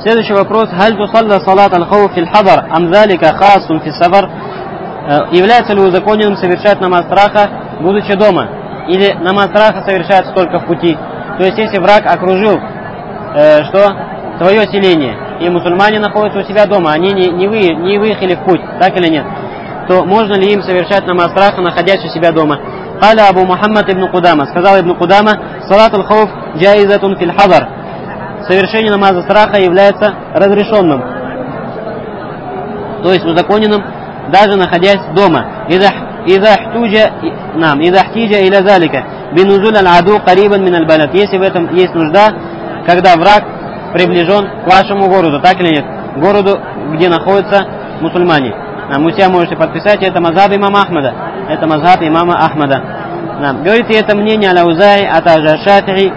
Следующий вопрос. Халь тусалля салат аль-хауф фил хадар, ам залика хасун фи сафар? Является ли узаконенным совершать намаз страха, будучи дома? Или намаз страха совершается только в пути? То есть, если враг окружил твое селение, и мусульмане находятся у себя дома, они не выехали в путь, так или нет, то можно ли им совершать намаз страха, находясь у себя дома? Каля Абу Мухаммад ибн Кудама, сказал ибн Кудама, салат аль-хауф джаизатун фил хадар. Совершение намаза страха является разрешенным, то есть узаконенным, даже находясь дома. Если в этом есть нужда, когда враг приближен к вашему городу, так или нет, к городу, где находятся мусульмане. Вы себя можете подписать, это мазхаб имама Ахмада. Это мазхаб имама Ахмада. Говорит, и это мнение Аляузай, а также Шафи'i.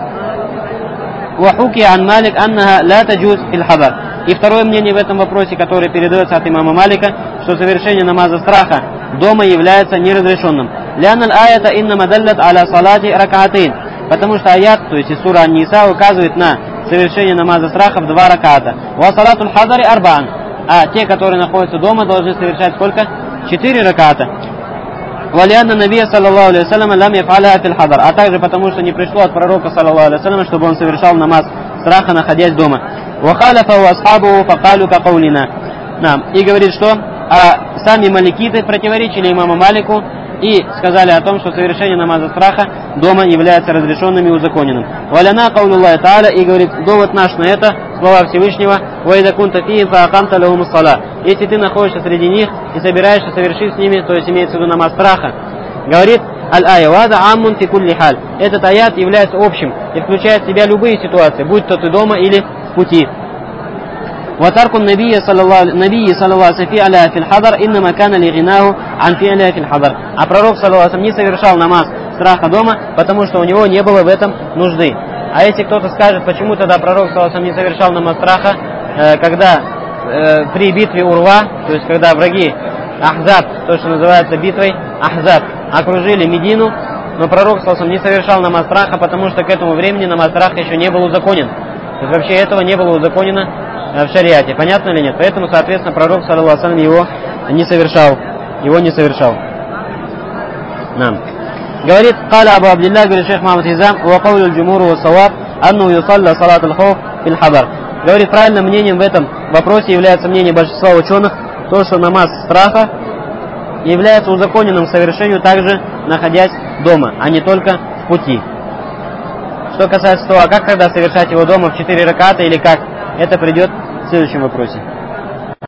وحكي عن مالك أنها لا تجوز في الحضر. И второе мнение в этом вопросе, которое передается от имама Малика, что совершение намаза страха дома является неразрешенным. لأن الآية إنما دلت على صلاة ركعتين. Потому что аят, то есть из сура Ан-Ниса, указывает на совершение намаза страха в 2 раката. وصلاة الحضر أربعا. А те, которые находятся дома, должны совершать сколько? 4 раката. وَلِأَنَّ النَّبِيَّ صلى الله عليه وسلم لم يفعلها في الحضر. А также потому, что не пришло от пророка صلى الله عليه وسلم, чтобы он совершал намаз страха, находясь дома. وَخَالَفَهُ أَصْحَابُهُ فَقَالُوا كَقَوْلِنَا. И говорит, что сами маликиты противоречили имаму Малику и сказали о том, что совершение намаза страха дома является разрешенным и узаконенным. وَلَنَا قَوْلُ اللَّهِ تَعَالَى. И говорит, довод наш на это, слова Всевышнего, وَإِذَا كُنْتَ فِيهِمْ فَأَقَمْتَ لَهُمُ الصَّلَاةَ. Если ты находишься среди них и собираешься совершить с ними, то есть имеется в виду намаз страха, говорит аль-ая ваза аммун фи кулли халь. Этот аят является общим и включает в себя любые ситуации, будь то ты дома или в пути. وترك النبي صلى الله عليه وسلم فعلها في الحضر إنما كان لغناه عن فعلها في الحضر. А пророк صلى الله عليه وسلم не совершал намаз страха дома, потому что у него не было в этом нужды. А если кто-то скажет, почему тогда пророк صلى الله عليه وسلم не совершал намаз страха, когда при битве Урва, то есть когда враги Ахзаб, то, что называется битвой Ахзаб, окружили Медину, но пророк صلى الله عليه وسلم не совершал намаз страха, потому что к этому времени намаз страха еще не был узаконен. То есть вообще этого не было узаконено в шариате. Понятно или нет? Поэтому, соответственно, пророк саллаллаху алейхи ва саллям его не совершал. Говорит, قال Абу Абдилlah, говорит шейх Мухаммад Хизам, وقول الجمهور والصواب أنه يصلى صلاة الخوف في الحضر. Говорит, правильным мнением в этом вопросе является мнение большинства ученых, то, что намаз страха является узаконенным к совершению также находясь дома, а не только в пути. Что касается того, а как тогда совершать его дома в 4 раката или как, это придет в следующем вопросе.